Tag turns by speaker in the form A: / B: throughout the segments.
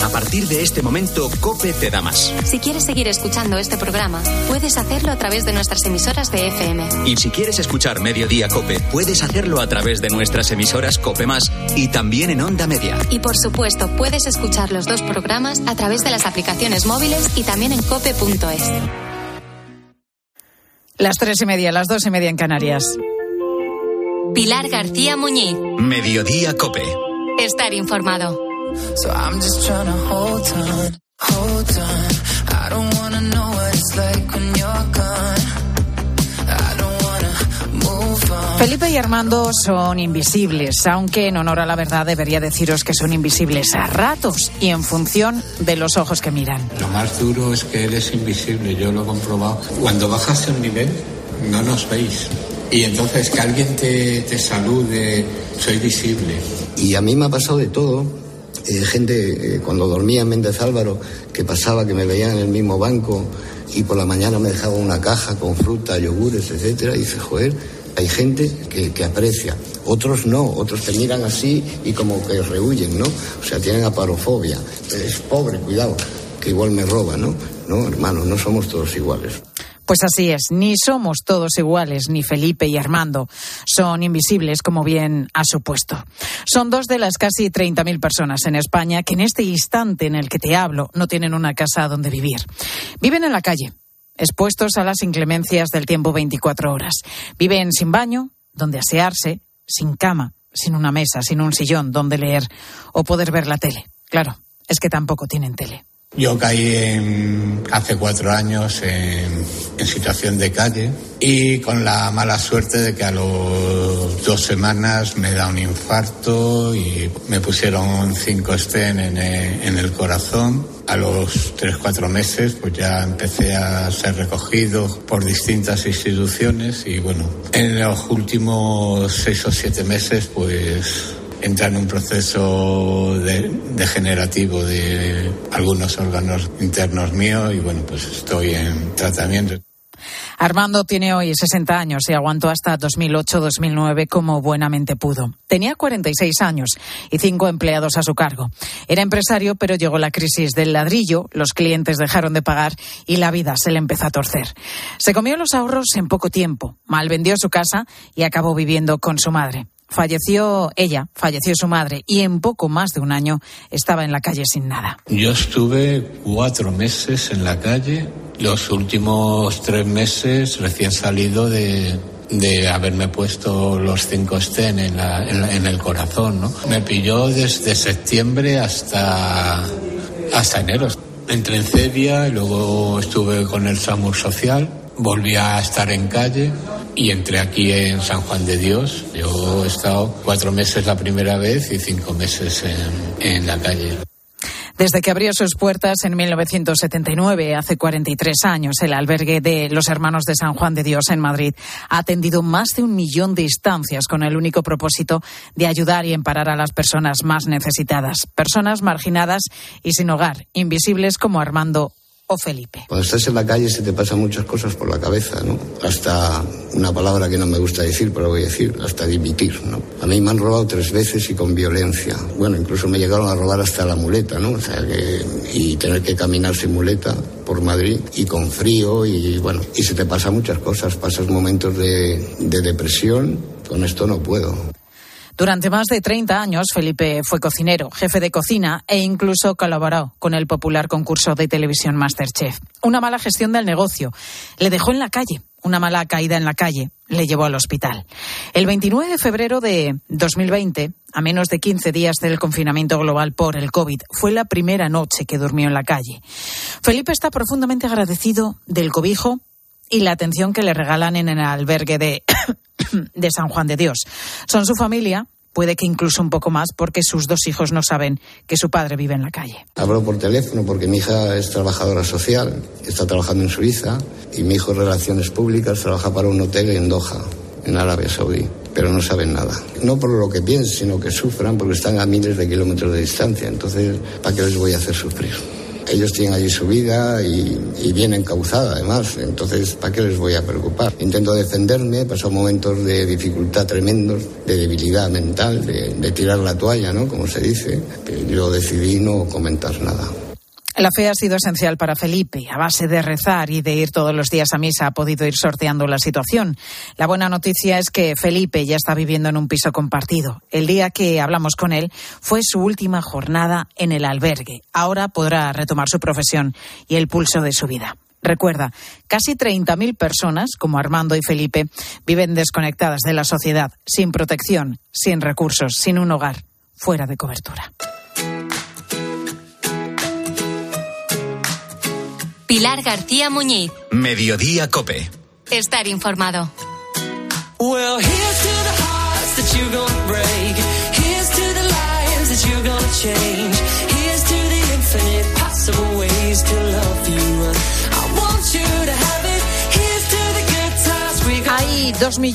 A: A partir de este momento, COPE te da más.
B: Si quieres seguir escuchando este programa, puedes hacerlo a través de nuestras emisoras de FM.
A: Y si quieres escuchar Mediodía COPE, puedes hacerlo a través de nuestras emisoras COPE Más y también en Onda Media.
B: Y por supuesto, puedes escuchar los dos programas a través de las aplicaciones móviles y también en cope.es.
C: Las 3:30, las 2:30 en Canarias.
B: Pilar García Muñiz.
A: Mediodía COPE.
B: Estar informado.
D: So I'm just trying to hold on. I don't wanna know what it's like when you're gone. I don't wanna move on.
C: Felipe y Armando son invisibles, aunque en honor a la verdad debería deciros que son invisibles a ratos y en función de los ojos que miran.
E: Lo más duro es que eres invisible, yo lo he comprobado. Cuando bajas un nivel, no nos veis. Y entonces que alguien te salude, soy visible.
F: Y a mí me ha pasado de todo. Gente, cuando dormía en Méndez Álvaro, que pasaba, que me veían en el mismo banco y por la mañana me dejaba una caja con fruta, yogures, etcétera, y dice, joder, hay gente que aprecia. Otros no, otros te miran así y como que rehuyen, ¿no? O sea, tienen aparofobia. Es pobre, cuidado, que igual me roba, ¿no? No, hermano, no somos todos iguales.
C: Pues así es, ni somos todos iguales, ni Felipe y Armando. Son invisibles, como bien ha supuesto. Son dos de las casi 30.000 personas en España que en este instante en el que te hablo no tienen una casa donde vivir. Viven en la calle, expuestos a las inclemencias del tiempo 24 horas. Viven sin baño, donde asearse, sin cama, sin una mesa, sin un sillón donde leer o poder ver la tele. Claro, es que tampoco tienen tele.
E: Yo caí hace 4 años en situación de calle y con la mala suerte de que a las 2 semanas me da un infarto y me pusieron 5 stent en el corazón. A los 3-4 meses pues ya empecé a ser recogido por distintas instituciones y bueno, en los últimos 6 o 7 meses pues entra en un proceso degenerativo de algunos órganos internos míos y bueno, pues estoy en tratamiento.
C: Armando tiene hoy 60 años y aguantó hasta 2008-2009 como buenamente pudo. Tenía 46 años y 5 empleados a su cargo. Era empresario, pero llegó la crisis del ladrillo, los clientes dejaron de pagar y la vida se le empezó a torcer. Se comió los ahorros en poco tiempo, malvendió su casa y acabó viviendo con su madre. Falleció su madre y en poco más de un año estaba en la calle sin nada.
E: Yo estuve 4 meses en la calle, los últimos 3 meses recién salido de haberme puesto los 5 stent en el corazón, ¿no? Me pilló desde septiembre hasta enero. Entré en Cedia, luego estuve con el SAMUR social, volví a estar en calle y entré aquí en San Juan de Dios. Yo he estado 4 meses la primera vez y 5 meses en la calle.
C: Desde que abrió sus puertas en 1979, hace 43 años, el albergue de los Hermanos de San Juan de Dios en Madrid ha atendido más de 1 millón de estancias con el único propósito de ayudar y amparar a las personas más necesitadas, personas marginadas y sin hogar, invisibles como Armando o Felipe.
F: Cuando estás en la calle se te pasan muchas cosas por la cabeza, ¿no? Hasta una palabra que no me gusta decir, pero voy a decir, hasta dimitir, ¿no? A mí me han robado 3 veces y con violencia. Bueno, incluso me llegaron a robar hasta la muleta, ¿no? O sea, y tener que caminar sin muleta por Madrid y con frío y bueno, y se te pasan muchas cosas, pasas momentos de depresión, con esto no puedo.
C: Durante más de 30 años, Felipe fue cocinero, jefe de cocina e incluso colaboró con el popular concurso de televisión MasterChef. Una mala gestión del negocio le dejó en la calle, una mala caída en la calle le llevó al hospital. El 29 de febrero de 2020, a menos de 15 días del confinamiento global por el COVID, fue la primera noche que durmió en la calle. Felipe está profundamente agradecido del cobijo y la atención que le regalan en el albergue de San Juan de Dios. Son su familia, puede que incluso un poco más, porque sus 2 hijos no saben que su padre vive en la calle.
F: Hablo por teléfono porque mi hija es trabajadora social, está trabajando en Suiza, y mi hijo en Relaciones Públicas trabaja para un hotel en Doha, en Arabia Saudí, pero no saben nada. No por lo que piensen, sino que sufran porque están a miles de kilómetros de distancia. Entonces, ¿para qué les voy a hacer sufrir? Ellos tienen allí su vida y bien encauzada, además. Entonces, ¿para qué les voy a preocupar? Intento defenderme, paso momentos de dificultad tremendos, de debilidad mental, de tirar la toalla, ¿no? Como se dice. Pero yo decidí no comentar nada.
C: La fe ha sido esencial para Felipe. A base de rezar y de ir todos los días a misa ha podido ir sorteando la situación. La buena noticia es que Felipe ya está viviendo en un piso compartido. El día que hablamos con él fue su última jornada en el albergue. Ahora podrá retomar su profesión y el pulso de su vida. Recuerda, casi 30.000 personas, como Armando y Felipe, viven desconectadas de la sociedad, sin protección, sin recursos, sin un hogar, fuera de cobertura.
B: Pilar García Muñiz.
A: Mediodía COPE.
B: Estar informado.
G: Well, here's to the hearts that you're gonna break. Here's to the lives that you're gonna change. Here's to the infinite possible ways to love you. I want you to have it. Here's to the good times we got.
C: Hay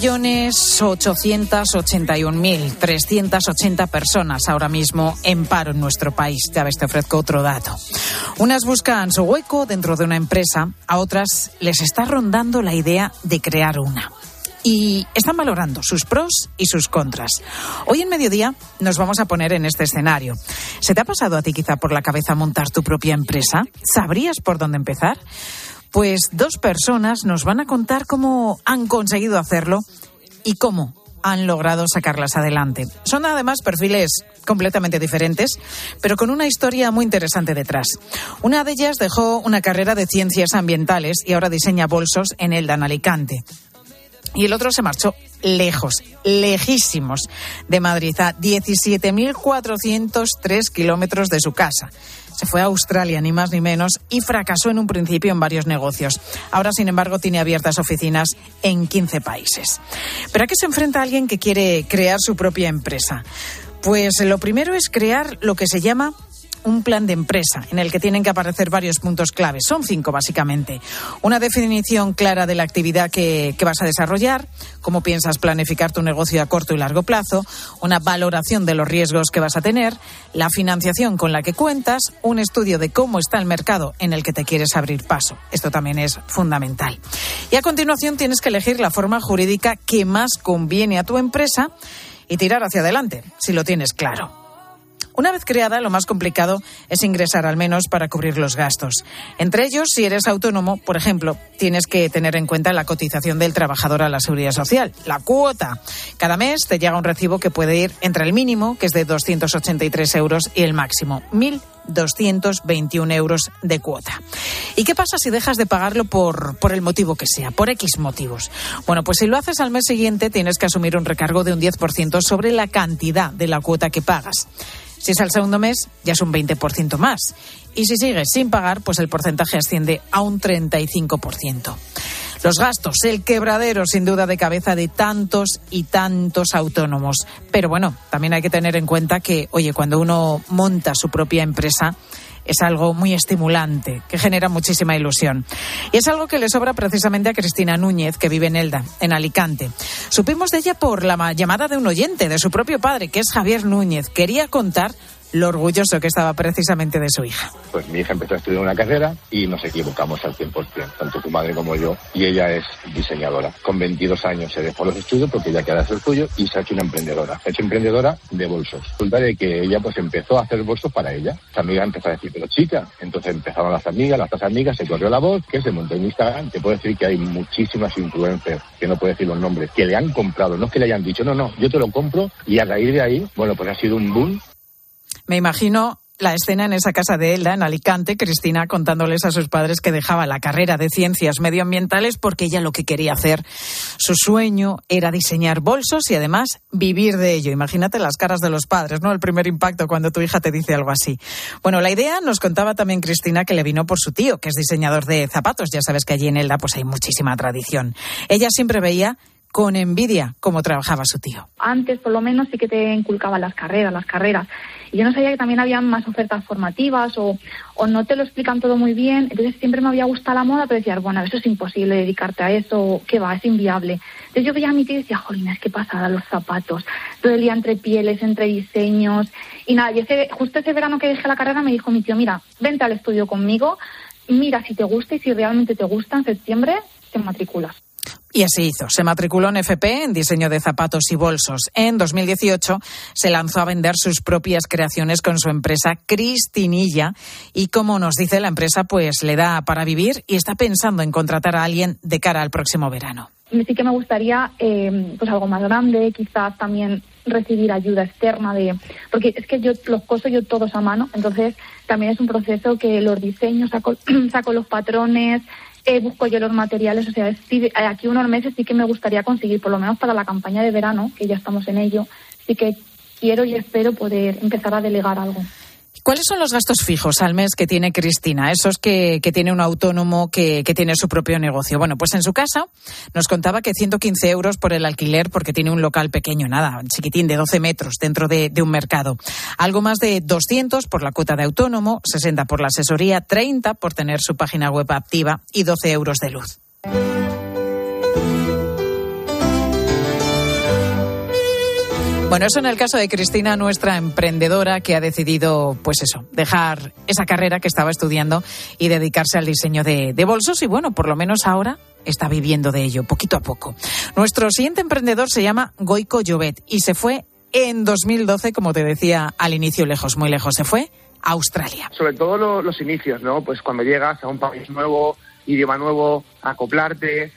C: 2.881.380 personas ahora mismo en paro en nuestro país. Ya ves, te ofrezco otro dato. Unas buscan su hueco dentro de una empresa, a otras les está rondando la idea de crear una. Y están valorando sus pros y sus contras. Hoy en Mediodía nos vamos a poner en este escenario. ¿Se te ha pasado a ti quizá por la cabeza montar tu propia empresa? ¿Sabrías por dónde empezar? Pues 2 personas nos van a contar cómo han conseguido hacerlo y cómo han logrado sacarlas adelante. Son además perfiles completamente diferentes, pero con una historia muy interesante detrás. Una de ellas dejó una carrera de ciencias ambientales y ahora diseña bolsos en Elda, en Alicante. Y el otro se marchó lejos, lejísimos de Madrid, a 17.403 kilómetros de su casa. Se fue a Australia, ni más ni menos, y fracasó en un principio en varios negocios. Ahora, sin embargo, tiene abiertas oficinas en 15 países. ¿Pero a qué se enfrenta alguien que quiere crear su propia empresa? Pues lo primero es crear lo que se llama un plan de empresa, en el que tienen que aparecer varios puntos claves. Son 5, básicamente. Una definición clara de la actividad que vas a desarrollar, cómo piensas planificar tu negocio a corto y largo plazo, una valoración de los riesgos que vas a tener, la financiación con la que cuentas, un estudio de cómo está el mercado en el que te quieres abrir paso. Esto también es fundamental. Y a continuación tienes que elegir la forma jurídica que más conviene a tu empresa y tirar hacia adelante, si lo tienes claro. Una vez creada, lo más complicado es ingresar al menos para cubrir los gastos. Entre ellos, si eres autónomo, por ejemplo, tienes que tener en cuenta la cotización del trabajador a la Seguridad Social, la cuota. Cada mes te llega un recibo que puede ir entre el mínimo, que es de 283 euros, y el máximo, 1.221 euros de cuota. ¿Y qué pasa si dejas de pagarlo por el motivo que sea, por X motivos? Bueno, pues si lo haces al mes siguiente, tienes que asumir un recargo de un 10% sobre la cantidad de la cuota que pagas. Si es al segundo mes, ya es un 20% más. Y si sigues sin pagar, pues el porcentaje asciende a un 35%. Los gastos, el quebradero sin duda de cabeza de tantos y tantos autónomos. Pero bueno, también hay que tener en cuenta que, oye, cuando uno monta su propia empresa, es algo muy estimulante, que genera muchísima ilusión. Y es algo que le sobra precisamente a Cristina Núñez, que vive en Elda, en Alicante. Supimos de ella por la llamada de un oyente, de su propio padre, que es Javier Núñez. Quería contar lo orgulloso que estaba precisamente de su hija.
H: Pues mi hija empezó a estudiar una carrera y nos equivocamos al 100%, tanto tu madre como yo, y ella es diseñadora. Con 22 años se dejó los estudios porque ella quería hacer suyo y se ha hecho una emprendedora. Se ha hecho emprendedora de bolsos. Resulta de que ella pues empezó a hacer bolsos para ella. Su amiga empezó a decir, pero chica, entonces empezaron las otras amigas, se corrió la voz, que se montó en Instagram. Te puedo decir que hay muchísimas influencers, que no puedo decir los nombres, que le han comprado, no es que le hayan dicho, no, yo te lo compro, y a raíz de ahí, bueno, pues ha sido un boom.
C: Me imagino la escena en esa casa de Elda, en Alicante, Cristina contándoles a sus padres que dejaba la carrera de ciencias medioambientales porque ella lo que quería hacer, su sueño era diseñar bolsos y además vivir de ello. Imagínate las caras de los padres, ¿no? El primer impacto cuando tu hija te dice algo así. Bueno, la idea nos contaba también Cristina que le vino por su tío, que es diseñador de zapatos. Ya sabes que allí en Elda pues hay muchísima tradición. Ella siempre veía con envidia cómo trabajaba su tío.
I: Antes, por lo menos, sí que te inculcaban las carreras. Y yo no sabía que también había más ofertas formativas o no te lo explican todo muy bien. Entonces siempre me había gustado la moda, pero decía, bueno, eso es imposible dedicarte a eso, ¿qué va? Es inviable. Entonces yo veía a mi tío y decía, jolines, qué pasada los zapatos. Todo el día entre pieles, entre diseños. Y nada, y justo ese verano que dejé la carrera me dijo mi tío, mira, vente al estudio conmigo, mira si te gusta y si realmente te gusta, en septiembre te matriculas.
C: Y así hizo. Se matriculó en FP, en diseño de zapatos y bolsos. En 2018 se lanzó a vender sus propias creaciones con su empresa Cristinilla. Y como nos dice la empresa, pues le da para vivir y está pensando en contratar a alguien de cara al próximo verano.
I: Sí que me gustaría pues algo más grande, quizás también recibir ayuda externa porque es que yo los coso yo todos a mano, entonces también es un proceso que los diseños, saco los patrones, busco yo los materiales, o sea, aquí unos meses sí que me gustaría conseguir, por lo menos para la campaña de verano, que ya estamos en ello, sí que quiero y espero poder empezar a delegar algo.
C: ¿Cuáles son los gastos fijos al mes que tiene Cristina? Esos que tiene un autónomo que tiene su propio negocio. Bueno, pues en su casa nos contaba que 115 euros por el alquiler porque tiene un local pequeño, nada, chiquitín, de 12 metros dentro de un mercado. Algo más de 200 por la cuota de autónomo, 60 por la asesoría, 30 por tener su página web activa y 12 euros de luz. Bueno, eso en el caso de Cristina, nuestra emprendedora que ha decidido, pues eso, dejar esa carrera que estaba estudiando y dedicarse al diseño de bolsos y bueno, por lo menos ahora está viviendo de ello, poquito a poco. Nuestro siguiente emprendedor se llama Goico Llobet y se fue en 2012, como te decía al inicio, lejos, muy lejos, se fue a Australia.
J: Sobre todo los inicios, ¿no? Pues cuando llegas a un país nuevo, idioma nuevo, acoplarte.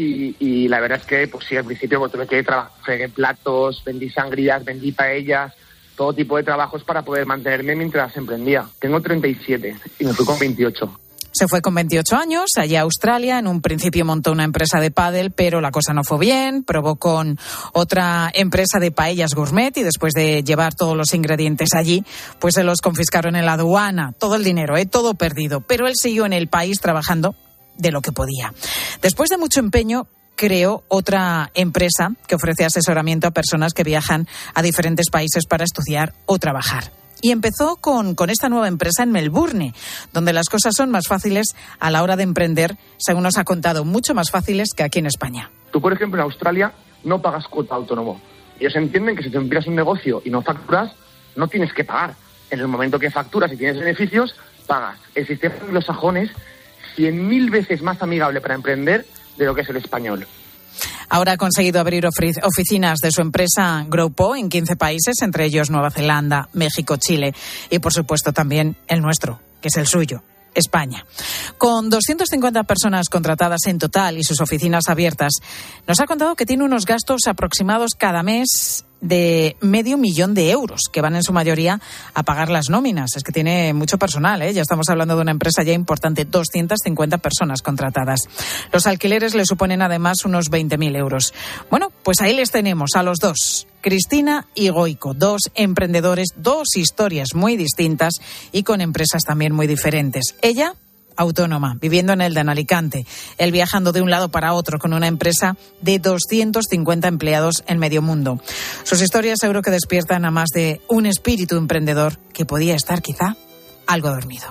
J: Y la verdad es que, pues sí, al principio pues, tuve que fregué platos, vendí sangrías, vendí paellas, todo tipo de trabajos para poder mantenerme mientras emprendía. Tengo 37 y me fui con 28.
C: Se fue con 28 años allá a Australia. En un principio montó una empresa de pádel, pero la cosa no fue bien. Probó con otra empresa de paellas gourmet y después de llevar todos los ingredientes allí, pues se los confiscaron en la aduana. Todo el dinero, todo perdido. Pero él siguió en el país trabajando de lo que podía. Después de mucho empeño, creó otra empresa que ofrece asesoramiento a personas que viajan a diferentes países para estudiar o trabajar. Y empezó con esta nueva empresa en Melbourne, donde las cosas son más fáciles a la hora de emprender, según nos ha contado, mucho más fáciles que aquí en España.
J: Tú, por ejemplo, en Australia no pagas cuota autónomo. Ellos entienden que si te empiezas un negocio y no facturas, no tienes que pagar. En el momento que facturas y tienes beneficios, pagas. El sistema anglosajón es 100.000 veces más amigable para emprender de lo que es el español.
C: Ahora ha conseguido abrir oficinas de su empresa Growpo en 15 países, entre ellos Nueva Zelanda, México, Chile y, por supuesto, también el nuestro, que es el suyo, España. Con 250 personas contratadas en total y sus oficinas abiertas, nos ha contado que tiene unos gastos aproximados cada mes de 500.000 euros, que van en su mayoría a pagar las nóminas. Es que tiene mucho personal, Ya estamos hablando de una empresa ya importante, 250 personas contratadas. Los alquileres le suponen además unos 20.000 euros. Bueno, pues ahí les tenemos a los dos, Cristina y Goico, dos emprendedores, dos historias muy distintas y con empresas también muy diferentes. Ella, autónoma, viviendo en Elda, en Alicante. Él viajando de un lado para otro con una empresa de 250 empleados en medio mundo. Sus historias seguro que despiertan a más de un espíritu emprendedor que podía estar quizá algo dormido.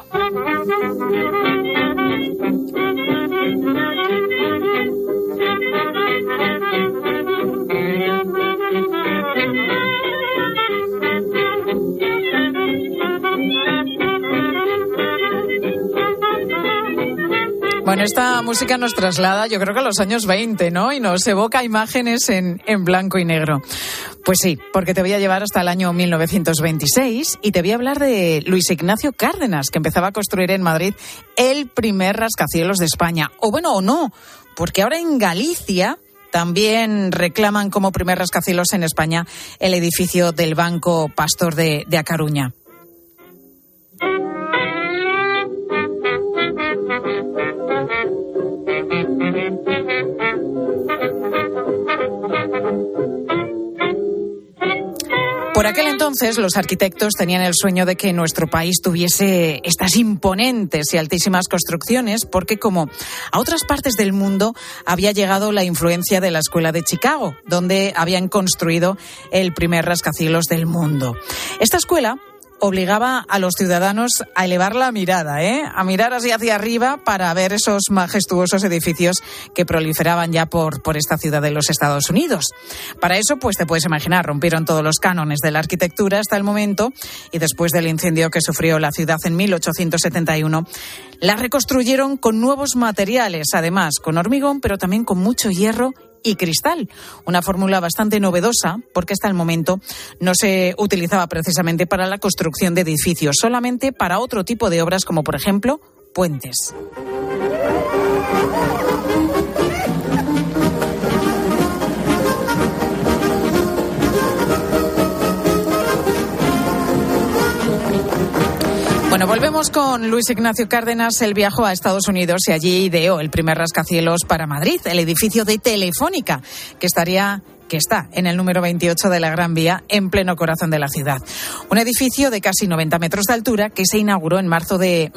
C: Bueno, esta música nos traslada, yo creo que a los años 20, ¿no? Y nos evoca imágenes en blanco y negro. Pues sí, porque te voy a llevar hasta el año 1926 y te voy a hablar de Luis Ignacio Cárdenas, que empezaba a construir en Madrid el primer rascacielos de España. O bueno, o no, porque ahora en Galicia también reclaman como primer rascacielos en España el edificio del Banco Pastor de A Coruña. Por aquel entonces entonces los arquitectos tenían el sueño de que nuestro país tuviese estas imponentes y altísimas construcciones, porque como a otras partes del mundo había llegado la influencia de la Escuela de Chicago, donde habían construido el primer rascacielos del mundo. Esta escuela obligaba a los ciudadanos a elevar la mirada, a mirar así hacia arriba para ver esos majestuosos edificios que proliferaban ya por esta ciudad de los Estados Unidos. Para eso, pues te puedes imaginar, rompieron todos los cánones de la arquitectura hasta el momento y después del incendio que sufrió la ciudad en 1871, la reconstruyeron con nuevos materiales, además con hormigón, pero también con mucho hierro y cristal. Una fórmula bastante novedosa porque hasta el momento no se utilizaba precisamente para la construcción de edificios, solamente para otro tipo de obras como por ejemplo puentes. Bueno, volvemos con Luis Ignacio Cárdenas. Él viajó a Estados Unidos y allí ideó el primer rascacielos para Madrid, el edificio de Telefónica, que está en el número 28 de la Gran Vía, en pleno corazón de la ciudad. Un edificio de casi 90 metros de altura que se inauguró en marzo de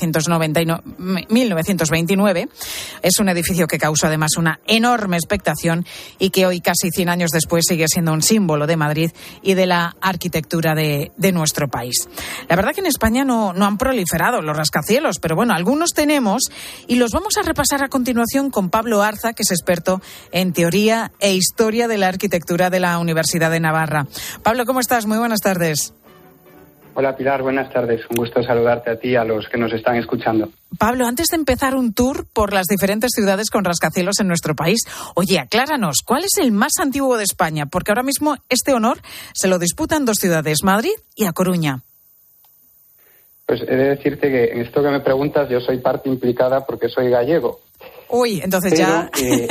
C: 1929. Es un edificio que causó además una enorme expectación y que hoy, casi 100 años después, sigue siendo un símbolo de Madrid y de la arquitectura de nuestro país. La verdad que en España no han proliferado los rascacielos, pero bueno, algunos tenemos y los vamos a repasar a continuación con Pablo Arza, que es experto en teoría e historia de la arquitectura de la Universidad de Navarra. Pablo, ¿cómo estás? Muy buenas tardes.
K: Hola Pilar, buenas tardes. Un gusto saludarte a ti y a los que nos están escuchando.
C: Pablo, antes de empezar un tour por las diferentes ciudades con rascacielos en nuestro país, oye, acláranos, ¿cuál es el más antiguo de España? Porque ahora mismo este honor se lo disputan dos ciudades, Madrid y A Coruña.
K: Pues he de decirte que en esto que me preguntas yo soy parte implicada porque soy gallego.
C: Uy, entonces ya...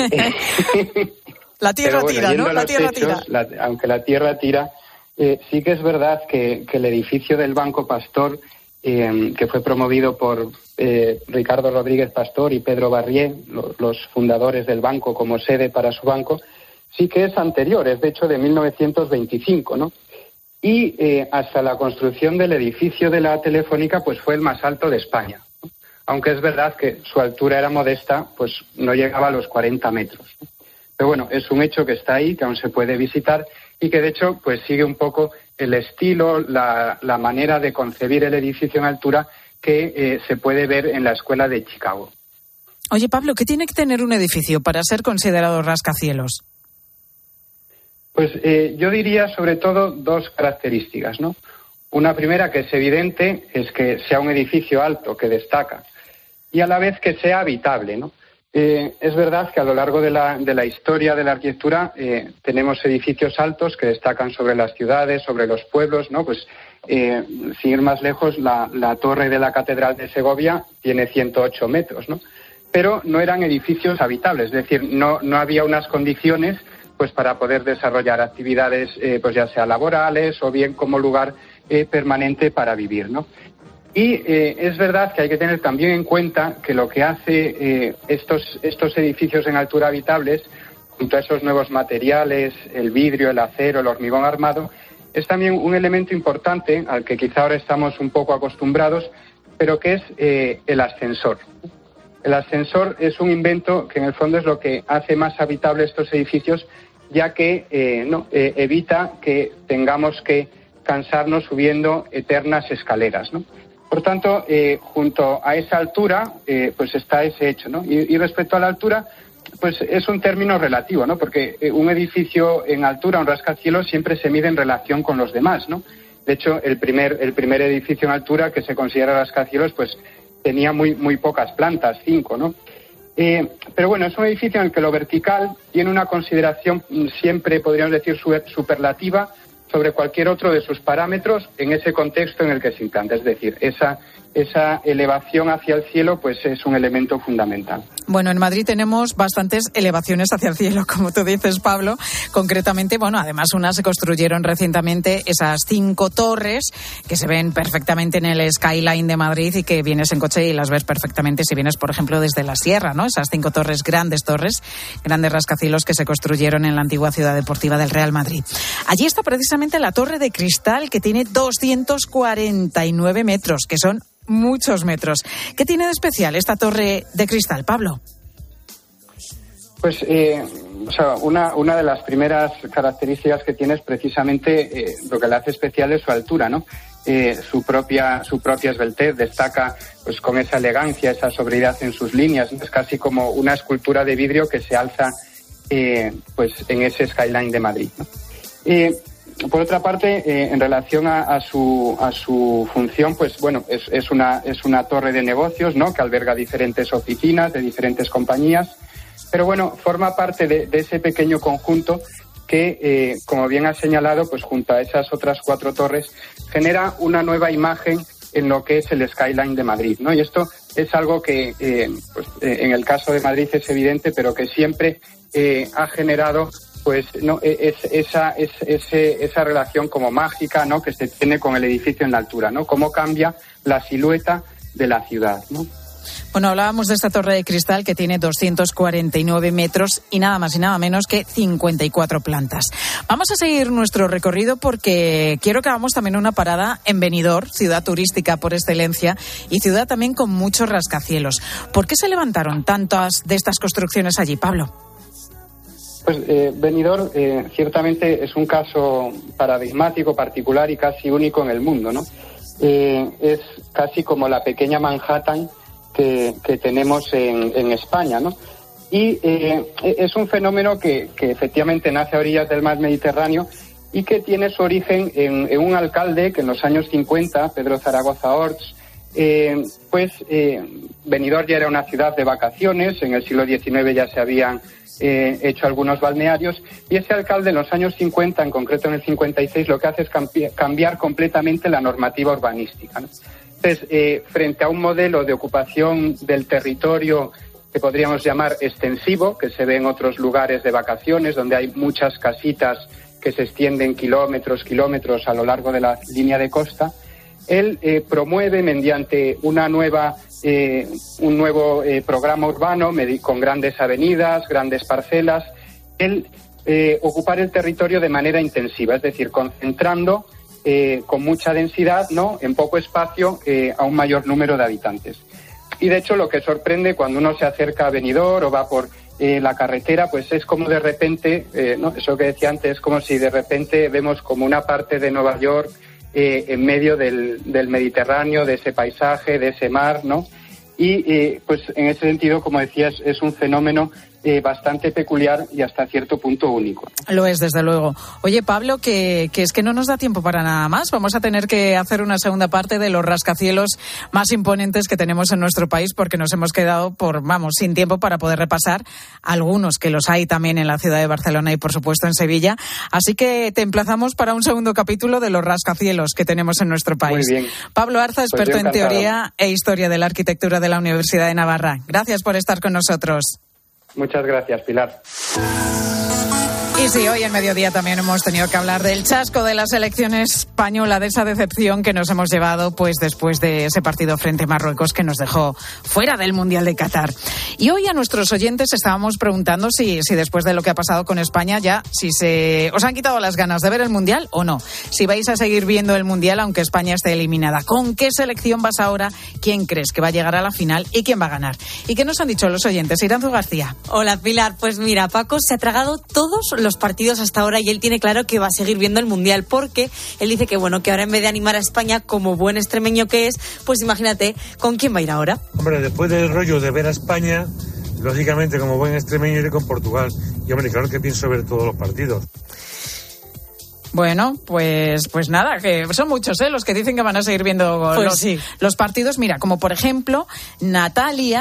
C: La tierra tira, ¿no? La tierra tira.
K: Aunque la tierra tira, sí que es verdad que el edificio del Banco Pastor, que fue promovido por Ricardo Rodríguez Pastor y Pedro Barrié, los fundadores del banco como sede para su banco, sí que es anterior, es de hecho de 1925, ¿no? Y hasta la construcción del edificio de la Telefónica, pues fue el más alto de España, ¿no? Aunque es verdad que su altura era modesta, pues no llegaba a los 40 metros, ¿no? Pero bueno, es un hecho que está ahí, que aún se puede visitar y que de hecho pues sigue un poco el estilo, la manera de concebir el edificio en altura que se puede ver en la Escuela de Chicago.
C: Oye, Pablo, ¿qué tiene que tener un edificio para ser considerado rascacielos?
K: Pues yo diría sobre todo dos características, ¿no? Una primera que es evidente es que sea un edificio alto, que destaca, y a la vez que sea habitable, ¿no? Es verdad que a lo largo de la historia de la arquitectura tenemos edificios altos que destacan sobre las ciudades, sobre los pueblos, ¿no? Pues sin ir más lejos, la torre de la Catedral de Segovia tiene 108 metros, ¿no? Pero no eran edificios habitables, es decir, no había unas condiciones pues para poder desarrollar actividades pues ya sea laborales o bien como lugar permanente para vivir, ¿no? Y es verdad que hay que tener también en cuenta que lo que hace estos edificios en altura habitables, junto a esos nuevos materiales, el vidrio, el acero, el hormigón armado, es también un elemento importante al que quizá ahora estamos un poco acostumbrados, pero que es el ascensor. El ascensor es un invento que en el fondo es lo que hace más habitable estos edificios, ya que evita que tengamos que cansarnos subiendo eternas escaleras, ¿no? Por tanto, junto a esa altura, pues está ese hecho, ¿no? Y respecto a la altura, pues es un término relativo, ¿no? Porque un edificio en altura, un rascacielos, siempre se mide en relación con los demás, ¿no? De hecho, el primer edificio en altura que se considera rascacielos, pues tenía muy pocas plantas, 5, ¿no? Pero bueno, es un edificio en el que lo vertical tiene una consideración siempre, podríamos decir, superlativa sobre cualquier otro de sus parámetros en ese contexto en el que se implanta. Es decir, esa esa elevación hacia el cielo pues es un elemento fundamental.
C: Bueno, en Madrid tenemos bastantes elevaciones hacia el cielo, como tú dices, Pablo. Concretamente, bueno, además unas se construyeron recientemente, esas 5 torres que se ven perfectamente en el skyline de Madrid y que vienes en coche y las ves perfectamente si vienes, por ejemplo, desde la sierra, ¿no? Esas 5 torres, grandes rascacielos que se construyeron en la antigua ciudad deportiva del Real Madrid. Allí está precisamente la Torre de Cristal, que tiene 249 metros, que son muchos metros. ¿Qué tiene de especial esta Torre de Cristal, Pablo?
K: Pues una de las primeras características que tiene es precisamente lo que le hace especial es su altura, ¿no? Su propia esbeltez destaca pues con esa elegancia, esa sobriedad en sus líneas, ¿no? Es casi como una escultura de vidrio que se alza pues en ese skyline de Madrid, ¿no? Por otra parte, en relación a su función, pues bueno, es una torre de negocios, ¿no? Que alberga diferentes oficinas de diferentes compañías, pero bueno, forma parte de ese pequeño conjunto que, como bien ha señalado, pues junto a esas otras 4 torres, genera una nueva imagen en lo que es el skyline de Madrid, ¿no? Y esto es algo que, pues, en el caso de Madrid es evidente, pero que siempre ha generado pues no esa relación como mágica, ¿no? Que se tiene con el edificio en la altura, ¿no? Cómo cambia la silueta de la ciudad, ¿no?
C: Bueno, hablábamos de esta Torre de Cristal que tiene 249 metros y nada más y nada menos que 54 plantas. Vamos a seguir nuestro recorrido porque quiero que hagamos también una parada en Benidorm, ciudad turística por excelencia y ciudad también con muchos rascacielos. ¿Por qué se levantaron tantas de estas construcciones allí, Pablo?
K: Pues Benidorm ciertamente es un caso paradigmático, particular y casi único en el mundo, ¿no? Es casi como la pequeña Manhattan que tenemos en España, ¿no? Y es un fenómeno que efectivamente nace a orillas del mar Mediterráneo y que tiene su origen en un alcalde que en los años 50, Pedro Zaragoza Orts, Benidorm ya era una ciudad de vacaciones, en el siglo XIX ya se habían hecho algunos balnearios, y ese alcalde en los años 50, en concreto en el 56, lo que hace es cambiar completamente la normativa urbanística, ¿no? Entonces, frente a un modelo de ocupación del territorio que podríamos llamar extensivo, que se ve en otros lugares de vacaciones, donde hay muchas casitas que se extienden kilómetros a lo largo de la línea de costa, él promueve mediante un nuevo programa urbano con grandes avenidas, grandes parcelas, ocupar el territorio de manera intensiva, es decir, concentrando con mucha densidad, ¿no?, en poco espacio a un mayor número de habitantes. Y de hecho lo que sorprende cuando uno se acerca a Benidorm o va por la carretera, pues es como de repente, ¿no?, eso que decía antes, es como si de repente vemos como una parte de Nueva York en medio del Mediterráneo, de ese paisaje, de ese mar, ¿no? Y pues en ese sentido, como decías, es un fenómeno bastante peculiar y hasta cierto punto único.
C: Lo es, desde luego. Oye, Pablo, que es que no nos da tiempo para nada más. Vamos a tener que hacer una segunda parte de los rascacielos más imponentes que tenemos en nuestro país porque nos hemos quedado sin tiempo para poder repasar algunos, que los hay también en la ciudad de Barcelona y, por supuesto, en Sevilla. Así que te emplazamos para un segundo capítulo de los rascacielos que tenemos en nuestro país.
K: Muy bien.
C: Pablo Arza, experto en teoría e historia de la arquitectura de la Universidad de Navarra. Gracias por estar con nosotros.
K: Muchas gracias, Pilar.
C: Y sí, hoy en Mediodía también hemos tenido que hablar del chasco de la selección española, de esa decepción que nos hemos llevado pues después de ese partido frente a Marruecos que nos dejó fuera del Mundial de Qatar. Y hoy a nuestros oyentes estábamos preguntando si después de lo que ha pasado con España ya, os han quitado las ganas de ver el Mundial o no. Si vais a seguir viendo el Mundial aunque España esté eliminada. ¿Con qué selección vas ahora? ¿Quién crees que va a llegar a la final y quién va a ganar? ¿Y qué nos han dicho los oyentes? Iranzu García.
L: Hola, Pilar. Pues mira, Paco se ha tragado todos los partidos hasta ahora y él tiene claro que va a seguir viendo el Mundial porque él dice que que ahora en vez de animar a España como buen extremeño que es, pues imagínate con quién va a ir ahora.
M: Hombre, después del rollo de ver a España, lógicamente como buen extremeño iré con Portugal. Y hombre, claro que pienso ver todos los partidos.
C: Bueno, pues nada, que son muchos los que dicen que van a seguir viendo los partidos. Mira, como por ejemplo Natalia,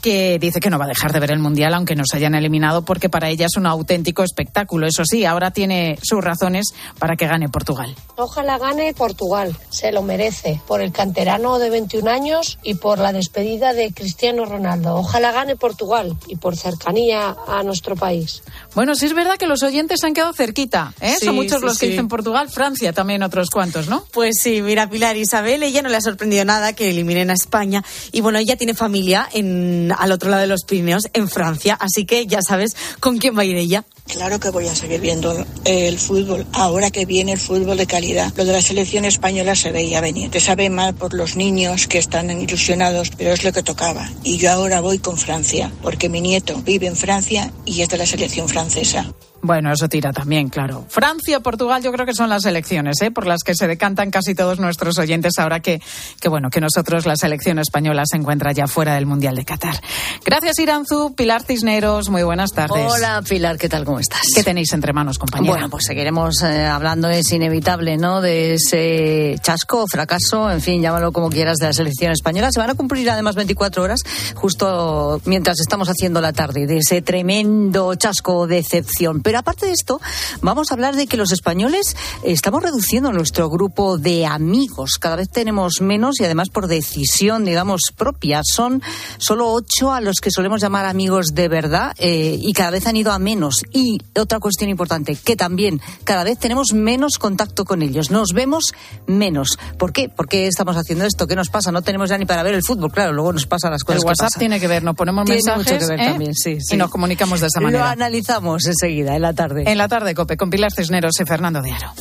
C: que dice que no va a dejar de ver el Mundial aunque nos hayan eliminado, porque para ella es un auténtico espectáculo. Eso sí, ahora tiene sus razones para que gane Portugal.
N: Ojalá gane Portugal, se lo merece, por el canterano de 21 años y por la despedida de Cristiano Ronaldo. Ojalá gane Portugal y por cercanía a nuestro país.
C: Bueno, sí es verdad que los oyentes se han quedado cerquita, ¿eh?
L: Sí,
C: son muchos
L: sí,
C: los que
L: sí.
C: dicen Portugal, Francia también otros cuantos, ¿no?
L: Pues sí, mira, Pilar, Isabel, ella no le ha sorprendido nada que eliminen a España. Y bueno, ella tiene familia al otro lado de los Pirineos, en Francia, así que ya sabes con quién va a ir ella.
O: Claro que voy a seguir viendo el fútbol, ahora que viene el fútbol de calidad. Lo de la selección española se veía venir. Te sabe mal por los niños que están ilusionados, pero es lo que tocaba. Y yo ahora voy con Francia, porque mi nieto vive en Francia y es de la selección francesa.
C: Bueno, eso tira también, claro. Francia, Portugal, yo creo que son las elecciones, por las que se decantan casi todos nuestros oyentes ahora que nosotros, la selección española, se encuentra ya fuera del Mundial de Qatar. Gracias, Iranzu. Pilar Cisneros, muy buenas tardes.
P: Hola, Pilar, ¿qué tal? ¿Cómo estás?
C: ¿Qué tenéis entre manos, compañera?
P: Bueno, pues seguiremos hablando, es inevitable, ¿no?, de ese chasco, fracaso, en fin, llámalo como quieras, de la selección española. Se van a cumplir además 24 horas, justo mientras estamos haciendo la tarde, de ese tremendo chasco, decepción. Pero aparte de esto, vamos a hablar de que los españoles estamos reduciendo nuestro grupo de amigos. Cada vez tenemos menos y además por decisión, digamos, propia. Son solo 8 a los que solemos llamar amigos de verdad y cada vez han ido a menos. Y otra cuestión importante, que también cada vez tenemos menos contacto con ellos. Nos vemos menos. ¿Por qué? ¿Por qué estamos haciendo esto? ¿Qué nos pasa? No tenemos ya ni para ver el fútbol. Claro, luego nos pasan las cosas
C: el WhatsApp
P: que pasan.
C: Tiene que ver, nos ponemos
P: tiene
C: mensajes
P: mucho que ver también, sí.
C: y nos comunicamos de esa manera.
P: Lo analizamos enseguida, en la tarde.
C: En la tarde, COPE, con Pilar Cisneros y Fernando de Aro.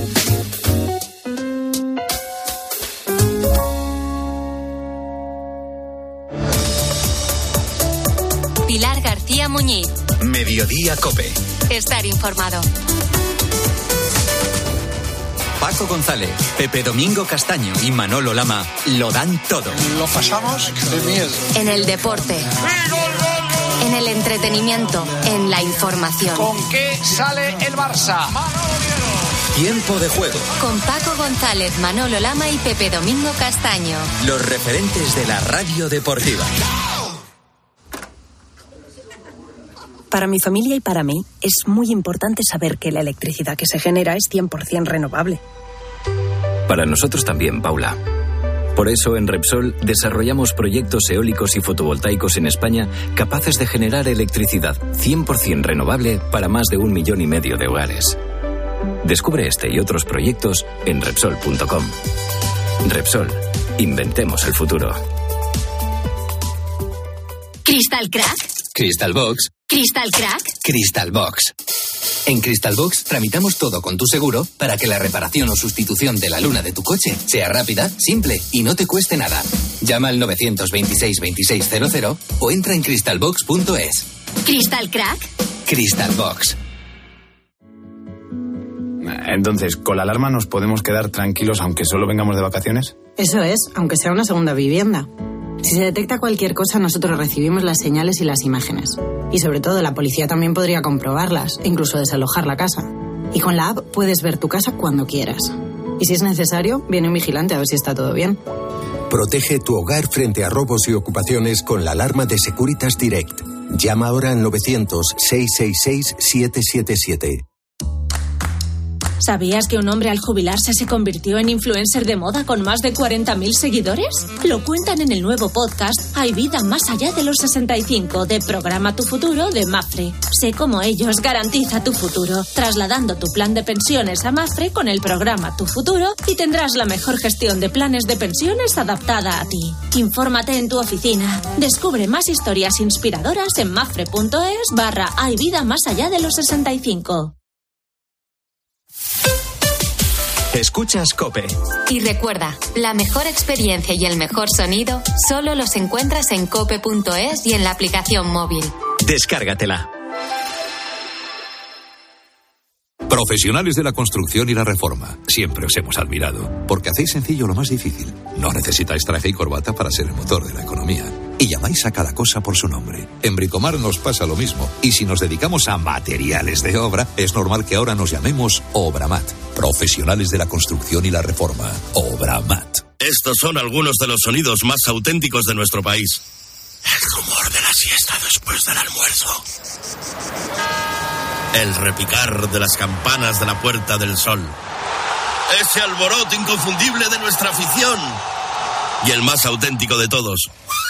B: Pilar García Muñiz.
A: Mediodía COPE.
B: Estar informado.
A: Paco González, Pepe Domingo Castaño y Manolo Lama lo dan todo.
Q: Lo pasamos de miedo.
B: En el deporte. En el entretenimiento. En la información.
Q: ¿Con qué sale el Barça?
A: Tiempo de juego.
B: Con Paco González, Manolo Lama y Pepe Domingo Castaño.
A: Los referentes de la radio deportiva.
R: Para mi familia y para mí es muy importante saber que la electricidad que se genera es 100% renovable.
S: Para nosotros también, Paula. Por eso en Repsol desarrollamos proyectos eólicos y fotovoltaicos en España capaces de generar electricidad 100% renovable para más de 1,5 millones de hogares. Descubre este y otros proyectos en Repsol.com. Repsol, inventemos el futuro.
B: ¿Crystal Crack?
T: Crystal Box.
B: ¿Crystal Crack?
T: Crystal Box. En Crystal Box tramitamos todo con tu seguro para que la reparación o sustitución de la luna de tu coche sea rápida, simple y no te cueste nada. Llama al 926 2600 o entra en crystalbox.es.
B: ¿Crystal Crack?
T: Crystal Box.
U: Entonces, ¿con la alarma nos podemos quedar tranquilos aunque solo vengamos de vacaciones?
V: Eso es, aunque sea una segunda vivienda. Si se detecta cualquier cosa, nosotros recibimos las señales y las imágenes. Y sobre todo, la policía también podría comprobarlas, e incluso desalojar la casa. Y con la app puedes ver tu casa cuando quieras. Y si es necesario, viene un vigilante a ver si está todo bien.
W: Protege tu hogar frente a robos y ocupaciones con la alarma de Securitas Direct. Llama ahora al 900-666-777.
X: ¿Sabías que un hombre al jubilarse se convirtió en influencer de moda con más de 40.000 seguidores? Lo cuentan en el nuevo podcast Hay vida más allá de los 65 de Programa Tu Futuro de Mapfre. Sé cómo ellos garantiza tu futuro, trasladando tu plan de pensiones a Mapfre con el programa Tu Futuro y tendrás la mejor gestión de planes de pensiones adaptada a ti. Infórmate en tu oficina. Descubre más historias inspiradoras en mapfre.es/Hay vida más allá de los 65.
A: Escuchas COPE.
B: Y recuerda, la mejor experiencia y el mejor sonido solo los encuentras en cope.es y en la aplicación móvil.
A: Descárgatela.
Y: Profesionales de la construcción y la reforma. Siempre os hemos admirado, porque hacéis sencillo lo más difícil. No necesitáis traje y corbata para ser el motor de la economía. Y llamáis a cada cosa por su nombre. En Bricomar nos pasa lo mismo. Y si nos dedicamos a materiales de obra, es normal que ahora nos llamemos Obramat. Profesionales de la construcción y la reforma. Obramat.
Z: Estos son algunos de los sonidos más auténticos de nuestro país.
D: El rumor de la siesta después del almuerzo. El repicar de las campanas de la Puerta del Sol. Ese alboroto inconfundible de nuestra afición. Y el más auténtico de todos.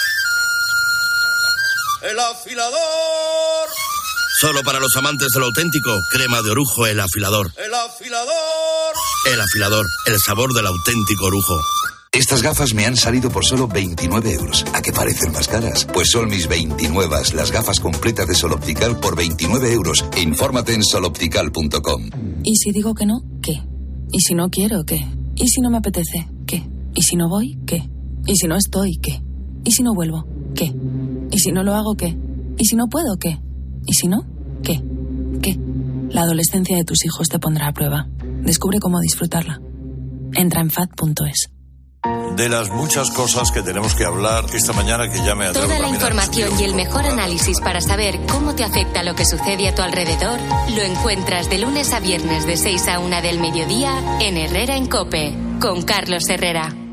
D: ¡El afilador! Solo para los amantes de lo auténtico, crema de orujo El Afilador. ¡El afilador! El Afilador, el sabor del auténtico orujo.
E: Estas gafas me han salido por solo 29 euros. ¿A qué parecen más caras? Pues son mis 29, las gafas completas de Sol Optical por 29 euros. Infórmate en soloptical.com.
F: ¿Y si digo que no? ¿Qué? ¿Y si no quiero? ¿Qué? ¿Y si no me apetece? ¿Qué? ¿Y si no voy? ¿Qué? ¿Y si no estoy? ¿Qué? ¿Y si no vuelvo? ¿Qué? ¿Y si no lo hago? ¿Qué? ¿Y si no puedo? ¿Qué? ¿Y si no? ¿Qué? ¿Qué? La adolescencia de tus hijos te pondrá a prueba. Descubre cómo disfrutarla. Entra en FAD.es.
G: De las muchas cosas que tenemos que hablar esta mañana, que ya me atrevo.
B: Toda la información y el mejor análisis para saber cómo te afecta lo que sucede a tu alrededor lo encuentras de lunes a viernes de 6 a 1 del mediodía en Herrera en COPE, con Carlos Herrera.